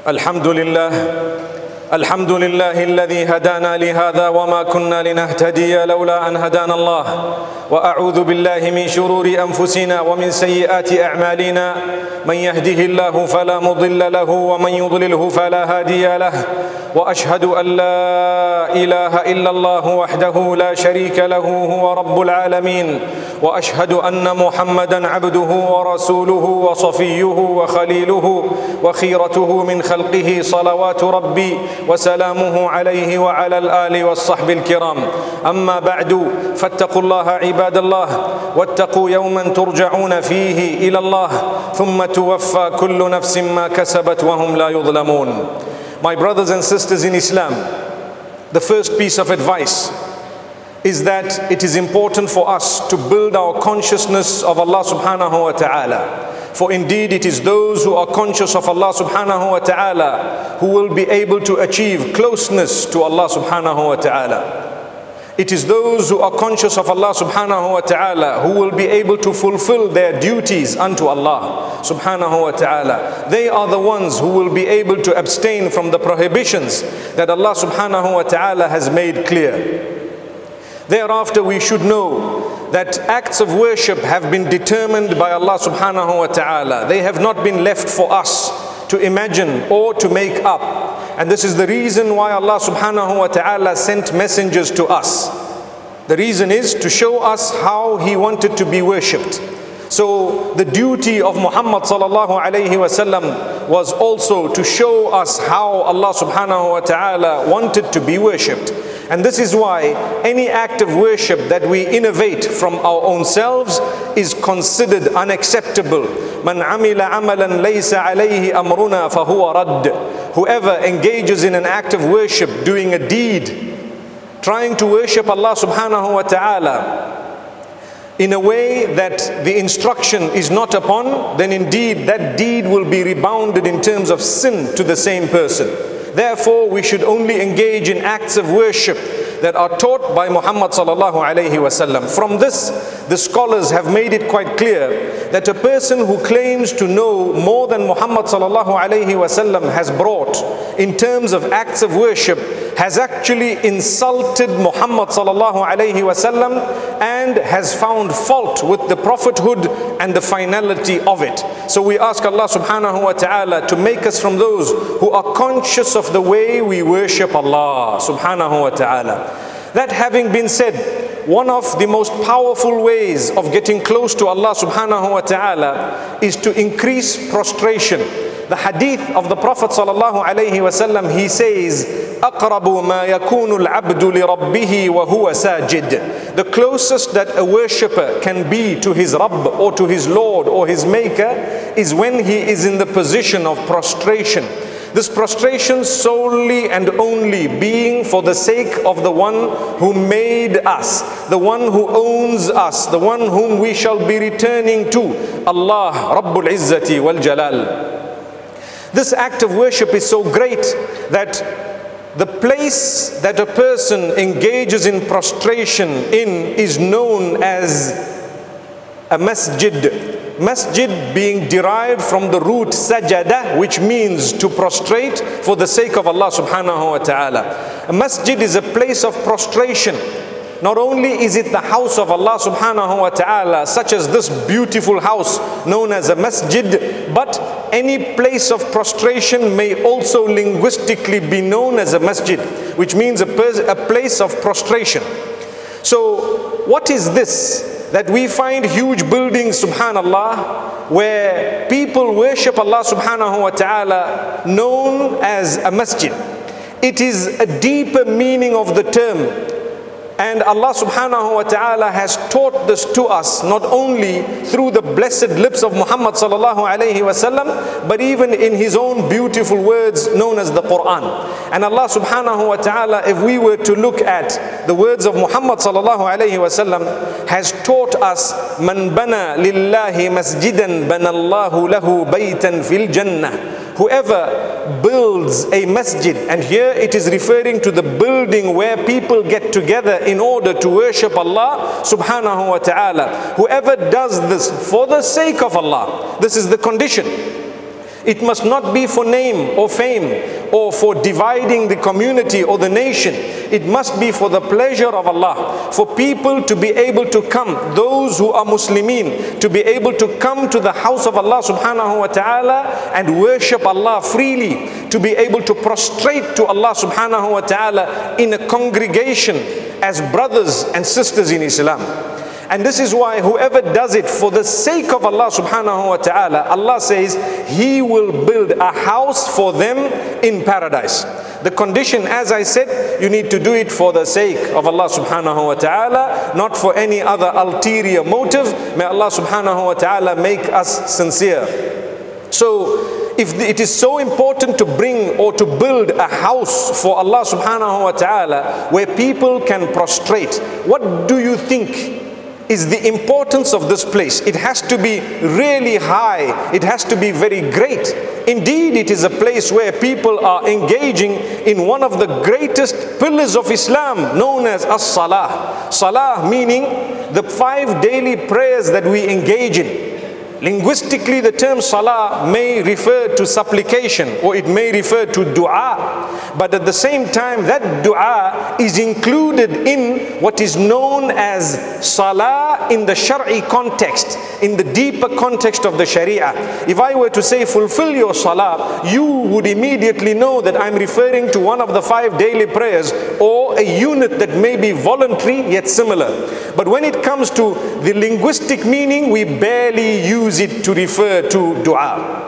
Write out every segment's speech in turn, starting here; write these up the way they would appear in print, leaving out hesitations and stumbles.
الحمد لله الذي هدانا لهذا وما كنا لنهتدي لولا أن هدانا الله وأعوذ بالله من شرور أنفسنا ومن سيئات أعمالنا من يهده الله فلا مضل له ومن يضلله فلا هادي له وأشهد أن لا إله إلا الله وحده لا شريك له هو رب العالمين وأشهد أن محمدا عبده ورسوله وصفيه وخليله وخيرته من خلقه صلوات ربي وسلامه عليه وعلى الآل والصحب الكرام. أما بعد فاتقوا الله عباد الله واتقوا يوما ترجعون فيه إلى الله ثم توفى كل نفس ما كسبت وهم لا يظلمون. My brothers and sisters in Islam, the first piece of advice is that it is important for us to build our consciousness of Allah subhanahu wa ta'ala. For indeed it is those who are conscious of Allah subhanahu wa ta'ala who will be able to achieve closeness to Allah subhanahu wa ta'ala. It is those who are conscious of Allah subhanahu wa ta'ala who will be able to fulfill their duties unto Allah subhanahu wa ta'ala. They are the ones who will be able to abstain from the prohibitions that Allah subhanahu wa ta'ala has made clear. Thereafter we should know that acts of worship have been determined by Allah subhanahu wa ta'ala. They have not been left for us to imagine or to make up. And this is the reason why Allah subhanahu wa ta'ala sent messengers to us. The reason is to show us how He wanted to be worshipped. So the duty of Muhammad sallallahu alayhi wa sallam was also to show us how Allah subhanahu wa ta'ala wanted to be worshipped. And this is why any act of worship that we innovate from our own selves is considered unacceptable. Man amila amalan laysa alayhi amruna fahuwa radd. Whoever engages in an act of worship, doing a deed, trying to worship Allah subhanahu wa ta'ala in a way that the instruction is not upon, then indeed that deed will be rebounded in terms of sin to the same person. Therefore, we should only engage in acts of worship that are taught by Muhammad sallallahu alayhi wasallam. From this, the scholars have made it quite clear that a person who claims to know more than Muhammad sallallahu alayhi wasallam has brought in terms of acts of worship has actually insulted Muhammad sallallahu alayhi wasallam and has found fault with the prophethood and the finality of it. So we ask Allah subhanahu wa ta'ala to make us from those who are conscious of the way we worship Allah subhanahu wa ta'ala. That having been said, one of the most powerful ways of getting close to Allah subhanahu wa ta'ala is to increase prostration. The hadith of the Prophet sallallahu alayhi wasallam, he says, أَقْرَبُ مَا يَكُونُ الْعَبْدُ لِرَبِّهِ وَهُوَ سَاجِدٌ. The closest that a worshipper can be to his Rabb or to his Lord or his Maker is when he is in the position of prostration. This prostration solely and only being for the sake of the one who made us, the one who owns us, the one whom we shall be returning to, Allah Rabbul Izzati wal Jalal. This act of worship is so great that the place that a person engages in prostration in is known as a masjid. Masjid being derived from the root sajada, which means to prostrate for the sake of Allah subhanahu wa ta'ala. A masjid is a place of prostration. Not only is it the house of Allah subhanahu wa ta'ala, such as this beautiful house known as a masjid, but any place of prostration may also linguistically be known as a masjid, which means a place of prostration. So what is this? That we find huge buildings, subhanallah, where people worship Allah subhanahu wa ta'ala, known as a masjid. It is a deeper meaning of the term. And Allah subhanahu wa ta'ala has taught this to us not only through the blessed lips of Muhammad sallallahu alayhi wasallam, but even in His own beautiful words known as the Quran. And Allah subhanahu wa ta'ala, if we were to look at the words of Muhammad sallallahu alayhi wasallam, has taught us, Man bana lillahi masjidan banallahu lahu baytan fil jannah. Whoever builds a masjid, and here it is referring to the building where people get together in order to worship Allah subhanahu wa ta'ala. Whoever does this for the sake of Allah, this is the condition. It must not be for name or fame or for dividing the community or the nation. It must be for the pleasure of Allah, for people to be able to come, those who are Muslimin, to be able to come to the house of Allah subhanahu wa ta'ala and worship Allah freely, to be able to prostrate to Allah subhanahu wa ta'ala in a congregation as brothers and sisters in Islam. And this is why whoever does it for the sake of Allah subhanahu wa ta'ala, Allah says He will build a house for them in paradise. The condition, as I said, you need to do it for the sake of Allah subhanahu wa ta'ala, not for any other ulterior motive. May Allah subhanahu wa ta'ala make us sincere. So, if it is so important to bring or to build a house for Allah subhanahu wa ta'ala where people can prostrate, what do you think is the importance of this place? It has to be really high. It has to be very great. Indeed, it is a place where people are engaging in one of the greatest pillars of Islam, known as as-salah. Salah meaning the 5 daily prayers that we engage in. Linguistically, the term salah may refer to supplication or it may refer to dua. But at the same time, that dua is included in what is known as salah in the Shari'i context, in the deeper context of the Sharia. If I were to say fulfill your salah, you would immediately know that I'm referring to one of the 5 daily prayers or a unit that may be voluntary yet similar. But when it comes to the linguistic meaning, we barely use it to refer to dua.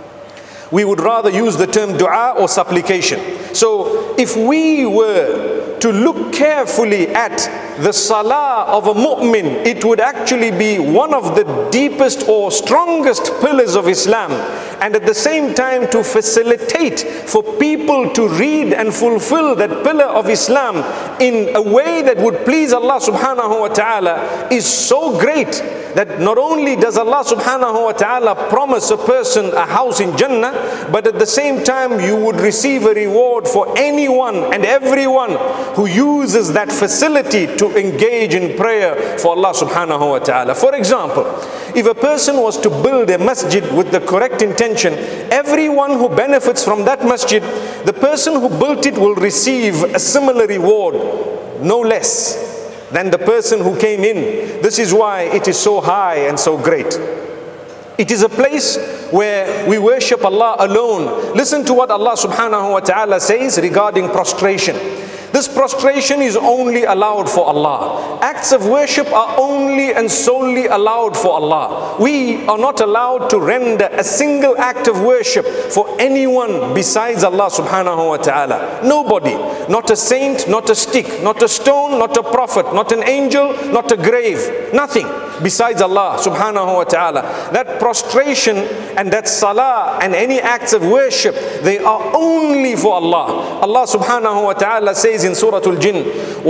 We would rather use the term dua or supplication. So if we were to look carefully at the salah of a mu'min, it would actually be one of the deepest or strongest pillars of Islam. And at the same time, to facilitate for people to read and fulfill that pillar of Islam in a way that would please Allah subhanahu wa ta'ala is so great that not only does Allah subhanahu wa ta'ala promise a person a house in Jannah, but at the same time you would receive a reward for anyone and everyone who uses that facility to engage in prayer for Allah subhanahu wa ta'ala. For example, if a person was to build a masjid with the correct intention, everyone who benefits from that masjid, the person who built it will receive a similar reward, no less than the person who came in. This is why it is so high and so great. It is a place where we worship Allah alone. Listen to what Allah subhanahu wa ta'ala says regarding prostration. This prostration is only allowed for Allah. Acts of worship are only and solely allowed for Allah. We are not allowed to render a single act of worship for anyone besides Allah subhanahu wa ta'ala. Nobody, not a saint, not a stick, not a stone, not a prophet, not an angel, not a grave, nothing besides Allah subhanahu wa ta'ala. That prostration and that salah and any acts of worship, they are only for Allah. Allah subhanahu wa ta'ala says in Surah Al-Jinn,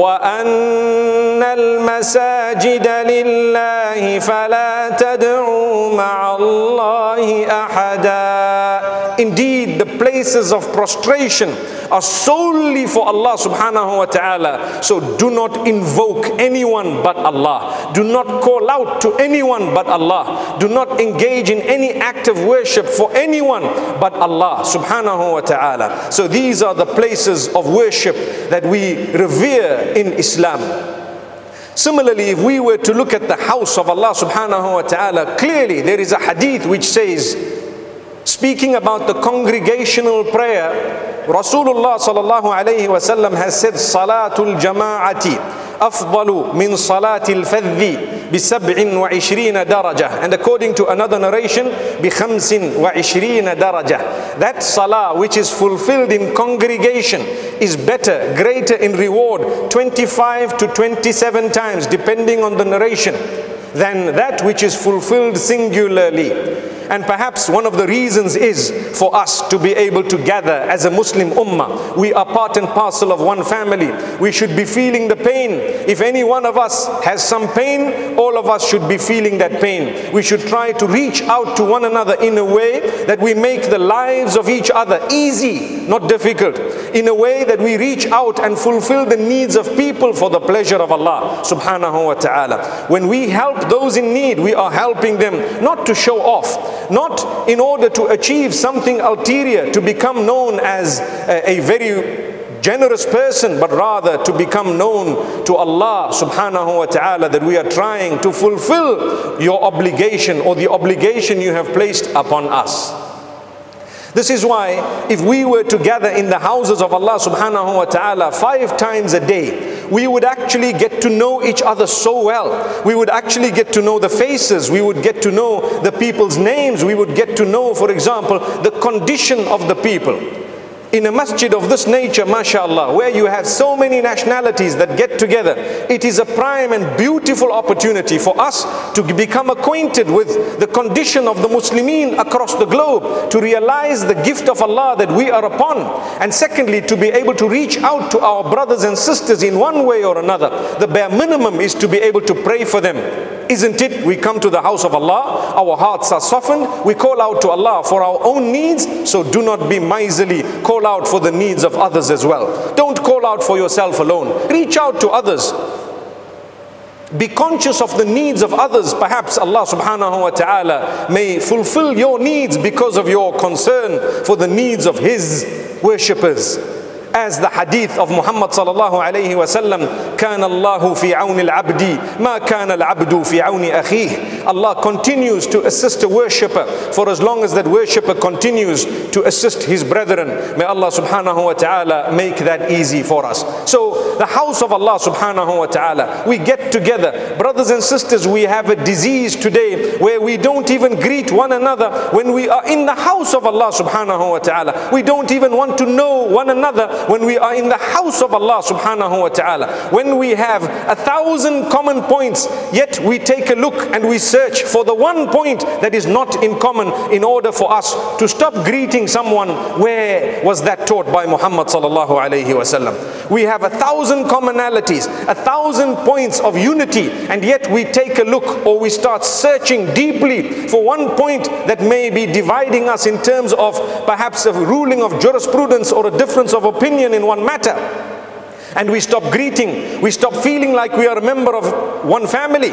وَأَنَّ الْمَسَاجِدَ لِلَّهِ فَلَا تَدْعُوا مَعَ اللَّهِ أَحَدًا. Indeed, the places of prostration are solely for Allah subhanahu wa ta'ala. So do not invoke anyone but Allah. Do not call out to anyone but Allah. Do not engage in any act of worship for anyone but Allah subhanahu wa ta'ala. So these are the places of worship that we revere in Islam. Similarly, if we were to look at the house of Allah subhanahu wa ta'ala, clearly there is a hadith which says, speaking about the congregational prayer, Rasulullah sallallahu alayhi wa sallam has said, Salatul Jama'ati afdalu min Salatil Fadhi bi 27 darajah. And according to another narration, bi 25 darajah. That salah which is fulfilled in congregation is better, greater in reward, 25 to 27 times, depending on the narration, than that which is fulfilled singularly. And perhaps one of the reasons is for us to be able to gather as a Muslim ummah. We are part and parcel of one family. We should be feeling the pain. If any one of us has some pain, all of us should be feeling that pain. We should try to reach out to one another in a way that we make the lives of each other easy, not difficult. In a way that we reach out and fulfill the needs of people for the pleasure of Allah subhanahu wa ta'ala. When we help those in need, we are helping them not to show off, not in order to achieve something ulterior, to become known as a very generous person, but rather to become known to Allah subhanahu wa ta'ala that we are trying to fulfill your obligation, or the obligation you have placed upon us. This is why if we were to gather in the houses of Allah subhanahu wa ta'ala 5 times a day, we would actually get to know each other so well. We would actually get to know the faces. We would get to know the people's names. We would get to know, for example, the condition of the people. In a masjid of this nature, mashallah, where you have so many nationalities that get together, it is a prime and beautiful opportunity for us to become acquainted with the condition of the Muslimin across the globe, to realize the gift of Allah that we are upon, and secondly, to be able to reach out to our brothers and sisters in one way or another. The bare minimum is to be able to pray for them. Isn't it? We come to the house of Allah, our hearts are softened, we call out to Allah for our own needs, so do not be miserly. Call out for the needs of others as well. Don't call out for yourself alone. Reach out to others. Be conscious of the needs of others. Perhaps Allah subhanahu wa ta'ala may fulfill your needs because of your concern for the needs of His worshippers. As the hadith of Muhammad sallallahu alayhi wa sallam, كان الله في عون العبد ما كان العبد في عون أخيه. Allah continues to assist a worshipper for as long as that worshipper continues to assist his brethren. May Allah subhanahu wa ta'ala make that easy for us. So the house of Allah subhanahu wa ta'ala, we get together. Brothers and sisters, we have a disease today where we don't even greet one another when we are in the house of Allah subhanahu wa ta'ala. We don't even want to know one another when we are in the house of Allah subhanahu wa ta'ala. When we have 1,000 common points, yet we take a look and we search for the one point that is not in common in order for us to stop greeting someone. Where was that taught by Muhammad sallallahu alayhi wasallam? We have 1,000 commonalities, 1,000 points of unity, and yet we take a look, or we start searching deeply for one point that may be dividing us in terms of perhaps a ruling of jurisprudence or a difference of opinion in one matter. And we stop greeting, we stop feeling like we are a member of one family.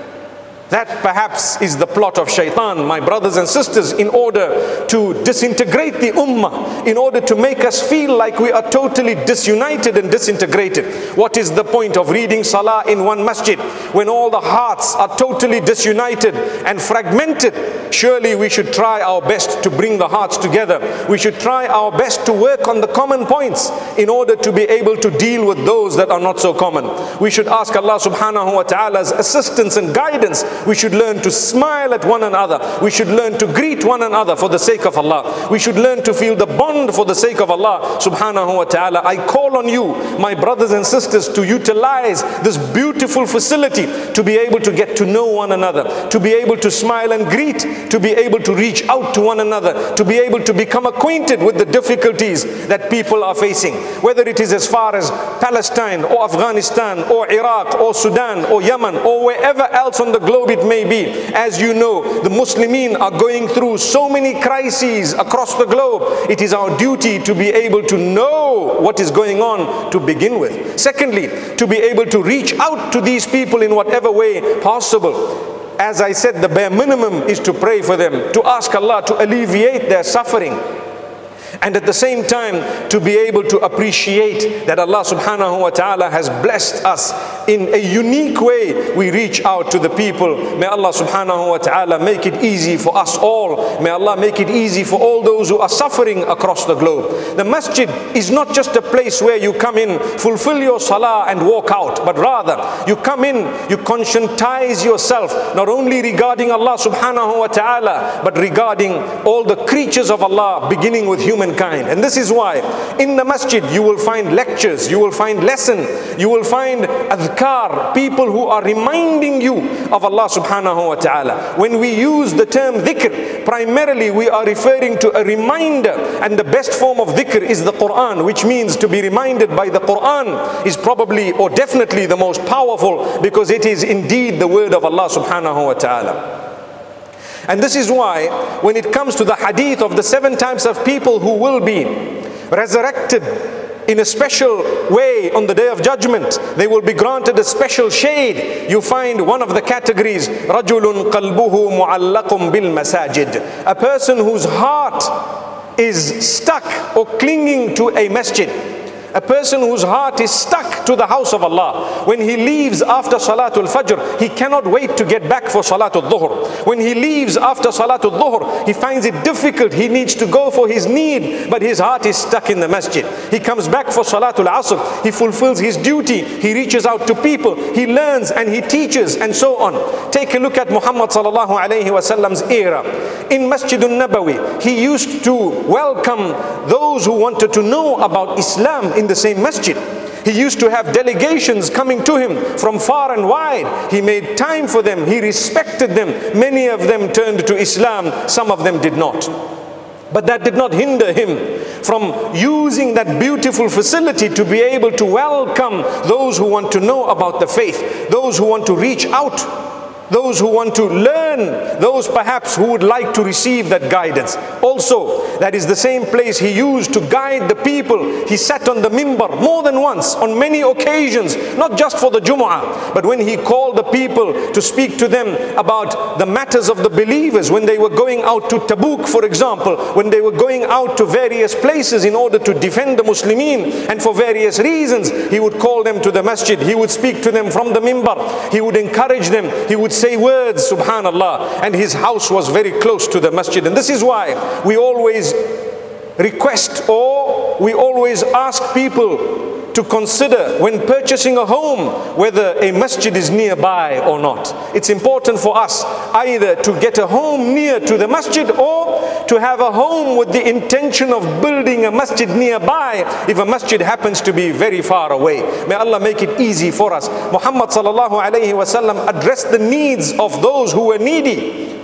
That perhaps is the plot of shaitan, my brothers and sisters, in order to disintegrate the ummah, in order to make us feel like we are totally disunited and disintegrated. What is the point of reading salah in one masjid when all the hearts are totally disunited and fragmented? Surely we should try our best to bring the hearts together. We should try our best to work on the common points in order to be able to deal with those that are not so common. We should ask Allah subhanahu wa ta'ala's assistance and guidance. We should learn to smile at one another. We should learn to greet one another for the sake of Allah. We should learn to feel the bond for the sake of Allah subhanahu wa ta'ala. I call on you, my brothers and sisters, to utilize this beautiful facility to be able to get to know one another, to be able to smile and greet, to be able to reach out to one another, to be able to become acquainted with the difficulties that people are facing. Whether it is as far as Palestine or Afghanistan or Iraq or Sudan or Yemen or wherever else on the globe it may be. As you know, the Muslimin are going through so many crises across the globe. It is our duty to be able to know what is going on to begin with. Secondly, to be able to reach out to these people in whatever way possible. As I said, the bare minimum is to pray for them, to ask Allah to alleviate their suffering. And at the same time, to be able to appreciate that Allah subhanahu wa ta'ala has blessed us in a unique way. We reach out to the people. May Allah subhanahu wa ta'ala make it easy for us all. May Allah make it easy for all those who are suffering across the globe. The masjid is not just a place where you come in, fulfill your salah and walk out, but rather you come in, you conscientize yourself not only regarding Allah subhanahu wa ta'ala, but regarding all the creatures of Allah, beginning with humankind. And this is why in the masjid you will find lectures, you will find lesson, you will find adhkar, people who are reminding you of Allah subhanahu wa ta'ala. When we use the term dhikr, primarily we are referring to a reminder, and the best form of dhikr is the Quran, which means to be reminded by the Quran is probably or definitely the most powerful, because it is indeed the word of Allah subhanahu wa ta'ala. And this is why when it comes to the hadith of the 7 types of people who will be resurrected in a special way on the Day of Judgment. They will be granted a special shade. You find one of the categories, رَجُلٌ قَلْبُهُ مُعَلَّقٌ بِالْمَسَاجِدِ, a person whose heart is stuck or clinging to a masjid. A person whose heart is stuck to the house of Allah. When he leaves after Salatul Fajr, he cannot wait to get back for Salatul Dhuhr. When he leaves after Salatul Dhuhr, he finds it difficult. He needs to go for his need, but his heart is stuck in the masjid. He comes back for Salatul Asr. He fulfills his duty. He reaches out to people. He learns and he teaches and so on. Take a look at Muhammad sallallahu alayhi wasallam's era. In Masjidun Nabawi, he used to welcome those who wanted to know about Islam in the same masjid. He used to have delegations coming to him from far and wide. He made time for them. He respected them. Many of them turned to Islam. Some of them did not. But that did not hinder him from using that beautiful facility to be able to welcome those who want to know about the faith, those who want to reach out, those who want to learn, those perhaps who would like to receive that guidance. Also, that is the same place he used to guide the people. He sat on the mimbar more than once, on many occasions, not just for the Jumu'ah, but when he called the people to speak to them about the matters of the believers, when they were going out to Tabuk, for example, when they were going out to various places in order to defend the Muslimin, and for various reasons, he would call them to the masjid. He would speak to them from the mimbar. He would encourage them. He would say words, subhanallah, and his house was very close to the masjid. And this is why we always request, or we always ask people to consider when purchasing a home whether a masjid is nearby or not. It's important for us either to get a home near to the masjid or to have a home with the intention of building a masjid nearby if a masjid happens to be very far away. May Allah make it easy for us. Muhammad sallallahu alayhi wasallam addressed the needs of those who were needy.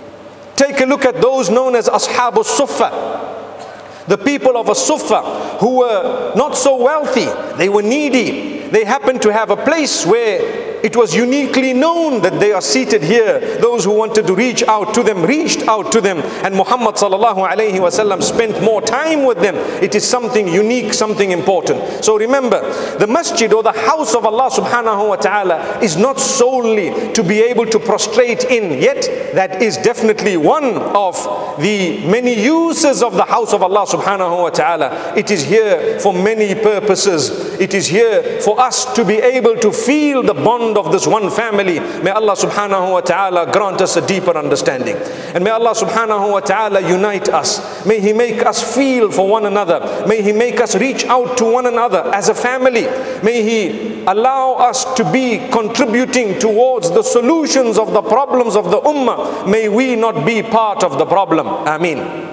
Take a look at those known as Ashabul Suffa. The people of a Sufa who were not so wealthy, they were needy. They happened to have a place where it was uniquely known that they are seated here. Those who wanted to reach out to them, reached out to them. And Muhammad sallallahu alayhi wasallam spent more time with them. It is something unique, something important. So remember, the masjid or the house of Allah subhanahu wa ta'ala is not solely to be able to prostrate in. Yet, that is definitely one of the many uses of the house of Allah subhanahu wa ta'ala. It is here for many purposes. It is here for us to be able to feel the bond of this one family. May Allah subhanahu wa ta'ala grant us a deeper understanding. And may Allah subhanahu wa ta'ala unite us. May He make us feel for one another. May He make us reach out to one another as a family. May He allow us to be contributing towards the solutions of the problems of the ummah. May we not be part of the problem. Ameen.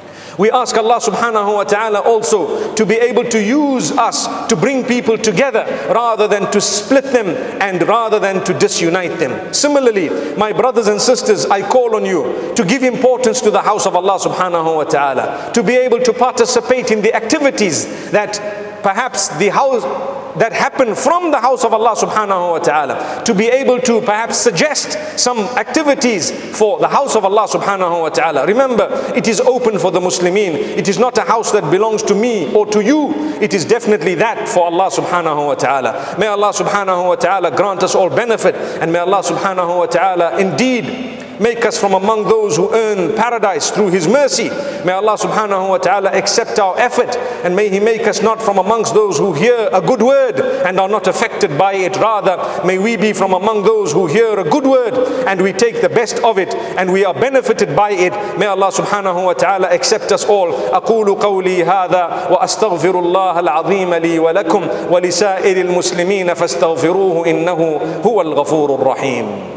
We ask Allah subhanahu wa ta'ala also to be able to use us to bring people together rather than to split them and rather than to disunite them. Similarly, my brothers and sisters, I call on you to give importance to the house of Allah subhanahu wa ta'ala, to be able to participate in the activities that perhaps the house that happen from the house of Allah subhanahu wa ta'ala, to be able to perhaps suggest some activities for the house of Allah subhanahu wa ta'ala. Remember, it is open for the Muslimin. It is not a house that belongs to me or to you. It is definitely that for Allah subhanahu wa ta'ala. May Allah subhanahu wa ta'ala grant us all benefit, and may Allah subhanahu wa ta'ala indeed make us from among those who earn paradise through His mercy. May Allah subhanahu wa ta'ala accept our effort, and may He make us not from amongst those who hear a good word and are not affected by it. Rather, may we be from among those who hear a good word and we take the best of it and we are benefited by it. May Allah subhanahu wa ta'ala accept us all. أقول قولي هذا وأستغفر الله العظيم لي ولكم ولسائر المسلمين فاستغفروه إنه هو الغفور الرحيم.